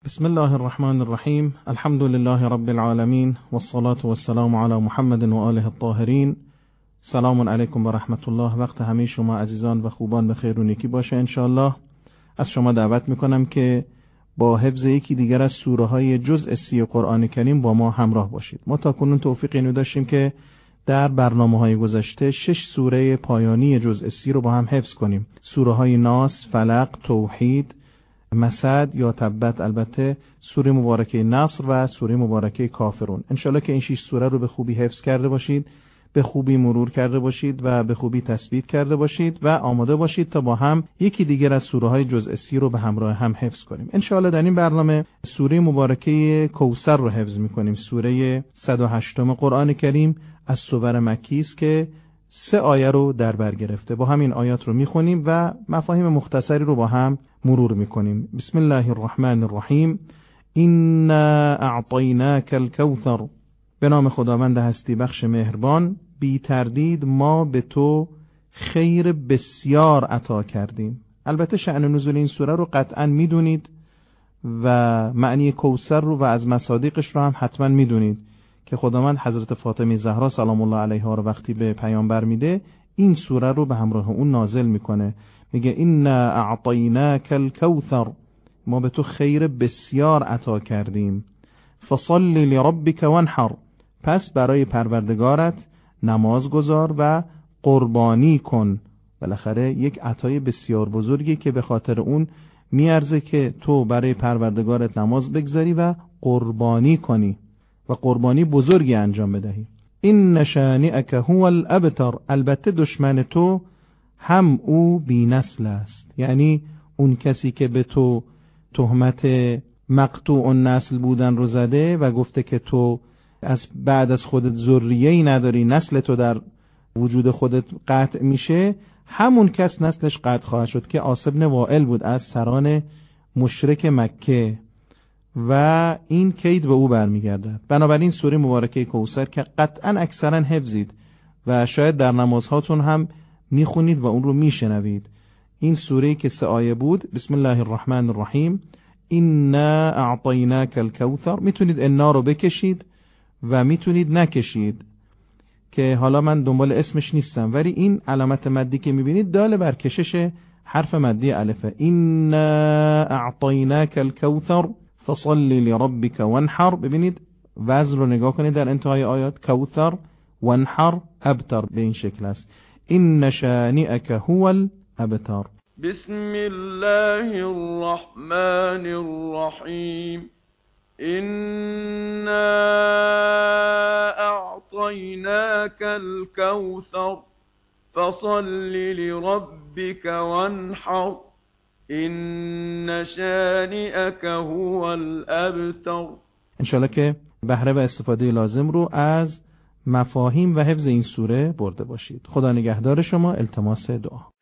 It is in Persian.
بسم الله الرحمن الرحیم. الحمد لله رب العالمین والصلاة والسلام علی محمد و آله الطاهرین. سلام علیکم و رحمت الله. وقت همه شما عزیزان و خوبان به خیر و نیکی باشه انشاءالله. از شما دعوت میکنم که با حفظ یکی دیگر از سوره های جزء 30 قرآن کریم با ما همراه باشید. ما تا کنون توفیق اینو داشتیم که در برنامه‌های گذشته 6 سوره پایانی جزء 30 رو با هم حفظ کنیم. سوره های ناس، فلق، توحید، مسد یا تبت، البته سوره مبارکه نصر و سوره مبارکه کافرون. انشالله که این 6 سوره رو به خوبی حفظ کرده باشید، به خوبی مرور کرده باشید و به خوبی تثبیت کرده باشید و آماده باشید تا با هم یکی دیگر از سوره های جزء 30 رو به همراه هم حفظ کنیم. انشالله در این برنامه سوره مبارکه کوثر رو حفظ میکنیم. سوره 108 قرآن کریم از سور مکی است که 3 آیه رو در بر گرفته. با همین آیات رو میخونیم و مفاهیم مختصری رو با هم مرور میکنیم. بسم الله الرحمن الرحیم. إنا اعطیناک الکوثر. به نام خداوند هستی بخش مهربان، بی تردید ما به تو خیر بسیار عطا کردیم. البته شأن نزول این سوره رو قطعا میدونید و معنی کوثر رو و از مصادیقش رو هم حتما میدونید که خداوند حضرت فاطمه زهرا سلام الله علیها رو وقتی به پیامبر میده این سوره رو به همراه اون نازل میکنه. میگه اینا اعطیناک الکوثر، ما به تو خیر بسیار عطا کردیم. فصل لربک وانحر، پس برای پروردگارت نماز گذار و قربانی کن. بالاخره یک عطای بسیار بزرگی که به خاطر اون میارزه که تو برای پروردگارت نماز بگذاری و قربانی کنی و قربانی بزرگی انجام بدهی. این شانئک هو الابتر، البته دشمن تو هم او بی نسل است. یعنی اون کسی که به تو تهمت مقطوع النسل بودن رو زده و گفته که تو از بعد از خودت ذریه‌ای نداری، نسل تو در وجود خودت قطع میشه، همون کس نسلش قطع خواهد شد که عاص بن وائل بود از سران مشرک مکه و این کید به او برمیگردد. بنابراین سوره مبارکه کوثر که قطعا اکثرا حفظید و شاید در نمازهاتون هم میخونید و اون رو میشنوید. این سوره که 3 آیه بود. بسم الله الرحمن الرحیم. اینا اعطیناک الکوثر. میتونید انا رو بکشید و میتونید نکشید که حالا من دنبال اسمش نیستم، ولی این علامت مدی که میبینید داله بر کشش حرف مدی الفه. اینا اعطیناک الکوثر فصل لربک وانحر. ببینید وزن رو نگاه کنید در انتهای آیات، کوثر وانحر ابتر، به این شکل است. این شانئک هو الابتر. بسم الله الرحمن الرحیم. إنا أعطيناك الكوثر فصل لربك وانحر إن شانئك هو الأبتر. انشالله که بهره و استفاده لازم رو از مفاهیم و حفظ این سوره برده باشید. خدا نگهدار شما. التماس دعا.